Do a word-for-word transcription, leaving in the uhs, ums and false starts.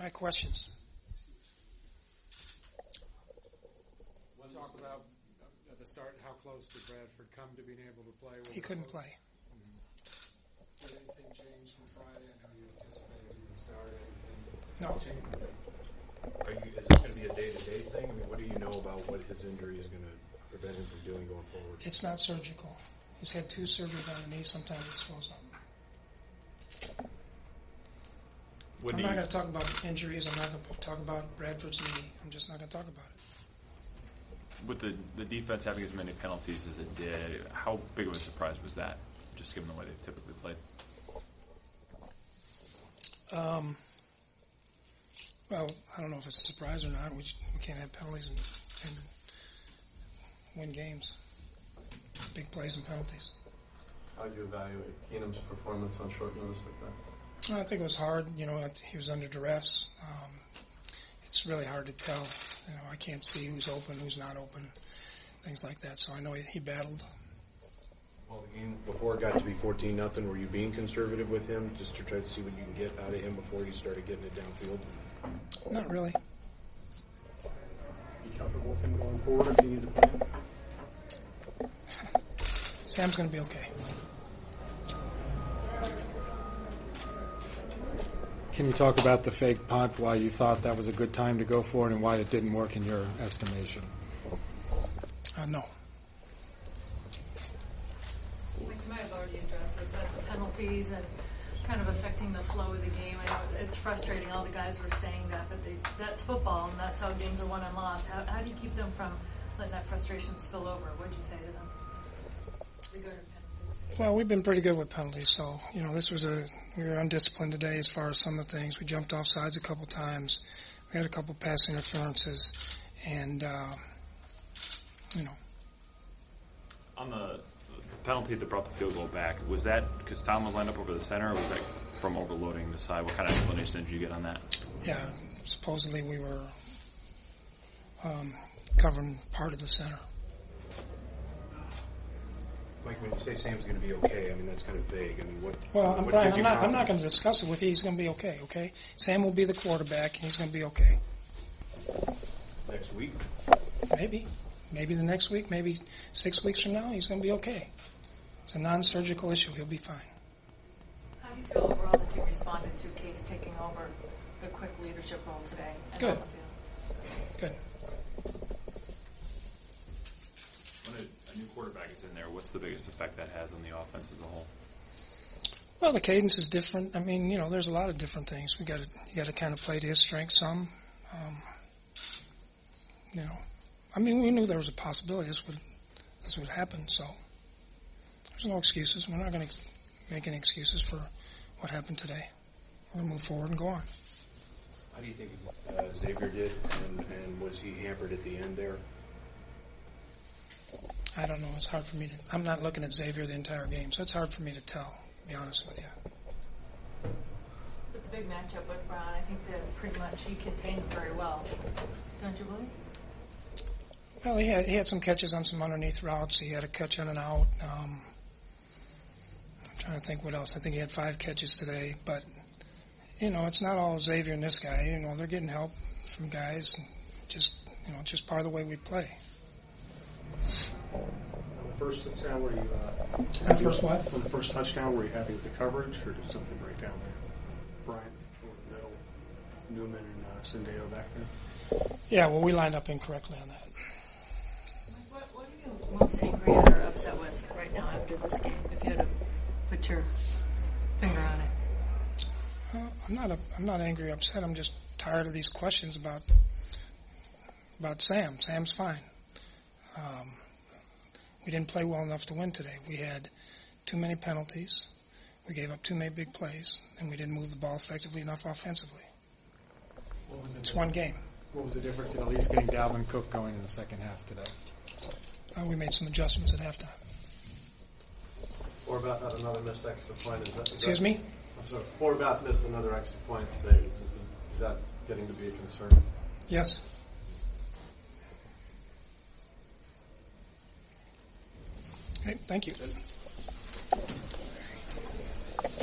All right, questions? We'll talk about at the start how close did Bradford come to being able to play? He couldn't play. Mm-hmm. Did anything change from Friday? I know you anticipated he would start. Anything No. change? Are you, is this going to be a day-to-day thing? I mean, what do you know about what his injury is going to prevent him from doing going forward? It's not surgical. He's had two surgeries on the knee. Sometimes it swells up. When I'm do not you- going to talk about injuries. I'm not going to talk about Bradford's knee. I'm just not going to talk about it. With the, the defense having as many penalties as it did, how big of a surprise was that, just given the way they've typically played? Um, well, I don't know if it's a surprise or not. We, we can't have penalties and, and win games. Big plays and penalties. How do you evaluate Keenum's performance on short notice like that? I think it was hard. You know, he was under duress. Um, it's really hard to tell. You know, I can't see who's open, who's not open, things like that. So I know he, he battled. Well, the game before it got to be fourteen nothing, were you being conservative with him just to try to see what you can get out of him before you started getting it downfield? Not really. You comfortable with him going forward if you need to play him? Sam's going to be okay. Can you talk about the fake punt, why you thought that was a good time to go for it, and why it didn't work in your estimation? Uh, no. We might have already addressed this, but the penalties and kind of affecting the flow of the game. I know it's frustrating. All the guys were saying that, but they, that's football, and that's how games are won and lost. How, how do you keep them from letting that frustration spill over? What did you say to them regarding penalties? Well, we've been pretty good with penalties. So, you know, this was a, we were undisciplined today as far as some of the things. We jumped off sides a couple times. We had a couple pass interferences. And, uh, you know. On the penalty that brought the field goal back, was that because Tom was lined up over the center, or was that from overloading the side? What kind of explanation did you get on that? Yeah, supposedly we were um, covering part of the center. Mike, when you say Sam's going to be okay, I mean, that's kind of vague. I mean, what? Well, I'm, what Brian, gives I'm you not, I'm not confidence? going to discuss it with you. He's going to be okay, okay? Sam will be the quarterback, and he's going to be okay. Next week? Maybe. Maybe the next week, maybe six weeks from now, he's going to be okay. It's a non-surgical issue. He'll be fine. How do you feel overall that you responded to Case taking over the quick leadership role today? Good. Good. When a, a new quarterback is in there, what's the biggest effect that has on the offense as a whole? Well, the cadence is different. I mean, you know, there's a lot of different things. We got to you got to kind of play to his strengths some. Um, you know, I mean, we knew there was a possibility this would this would happen. So there's no excuses. We're not going to make any excuses for what happened today. We're going to move forward and go on. How do you think uh, Xavier did, and, and was he hampered at the end there? I don't know. It's hard for me to. I'm not looking at Xavier the entire game, so it's hard for me to tell. To be honest with you. With the big matchup with Brown, I think that pretty much he contained very well. Don't you believe? Well, he had he had some catches on some underneath routes. He had a catch on and out. Um, I'm trying to think what else. I think he had five catches today. But you know, it's not all Xavier and this guy. You know, they're getting help from guys. And just you know, just part of the way we play. On the first touchdown, were you uh, On the first what? On the first touchdown, were you happy with the coverage, or did something break down there? Brian over the middle, Newman and uh, Sendeo back there. Yeah, well, we lined up incorrectly on that. What, what are you most angry at or upset with right now after this game? If you had to put your finger on it. Uh, I'm not. A, I'm not angry, or upset. I'm just tired of these questions about about Sam. Sam's fine. Um, we didn't play well enough to win today. We had too many penalties. We gave up too many big plays, and we didn't move the ball effectively enough offensively. What was It's one game. What was the difference in at least getting Dalvin Cook going in the second half today? Uh, we made some adjustments at halftime. Horvath had another missed extra point. Is that, is Excuse that, me? I'm sorry. Horvath missed another extra point today. Is, is, is that getting to be a concern? Yes. Okay, thank you.